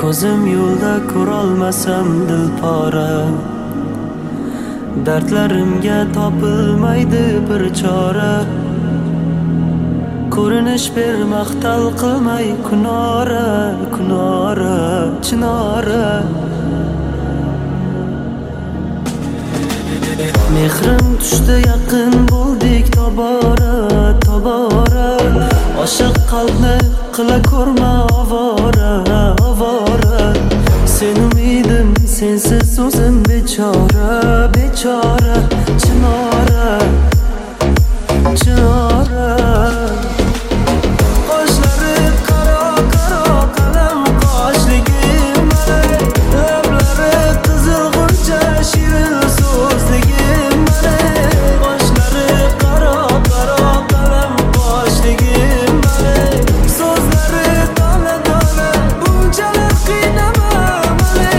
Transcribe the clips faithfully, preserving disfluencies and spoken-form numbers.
ko'zim yo'lda ko'rolmasam dilpora, dardlarimga topilmaydi bir chora. Ko'rinish ber maqtal qilmay kunora, kunora, chinora. Mehrim tushdi yaqin bo'ldik tobora, tobora. Oshiq qalbni qila ko'rma ovora, ovora. Sen umidim, sensiz o'zim bechora, bechora, chinora, chinora. Qoshlari qaro, qaro, qalam qoshligim mana, lablari qizil g'uncha, shirin so'zligim mana. Qoshlari qaro, qaro, qalam qoshligim mana, so'zlari dona, dona, bunchalar qiynama mani.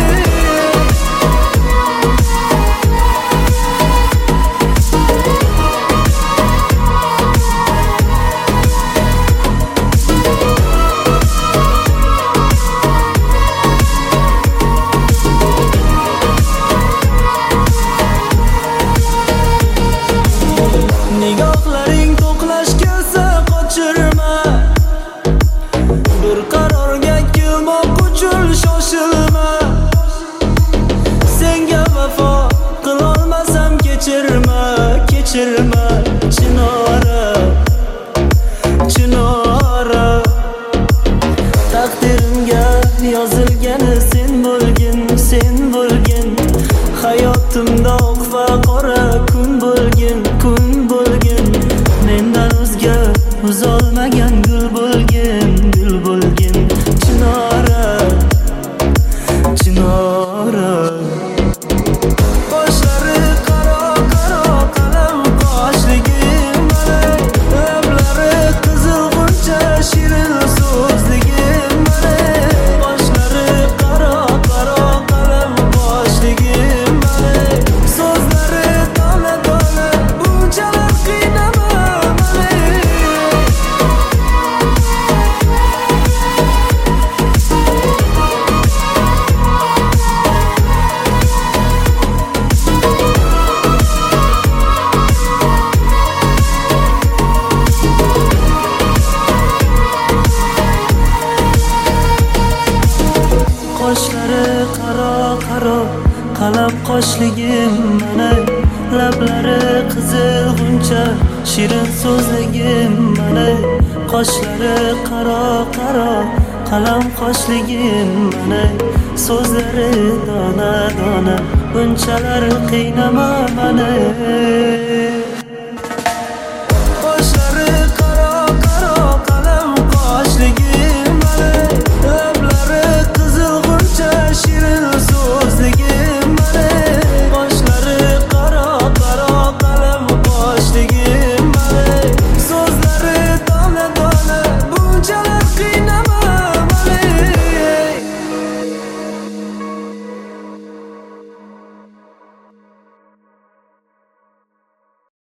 Nigohlaring to'qlash kelsa qochirma, bir qarorga kelmoq uchun shoshilma. Senga vafo qilolmasam kechirma, kechirma, chinora, chinora. Taqdirimga yozilgani sen bo'lgin, sen bo'lgin. Hayotimda oq va qora kun bo'lgin, kun bo'lgin. Mendan o'zga uzolmagan gul bo'lgin, gul bo'lgin. Chinora, chinora. Qoshlari qaro, qaro, qalam qoshligim mana, lablari qizil g'uncha, shirin so'zligim mana. Qoshlari qaro, qaro, qalam qoshligim mana, so'zlari dona, dona, bunchalar qiynama mani. Qoshlari qaro, qaro, qalam qoshligim mana, lablari qizil g'uncha, shirin so'zligim mana. Qoshlari qaro, qaro, qalam qoshligim mana, so'zlari dona, dona, bunchalar qiynama mani.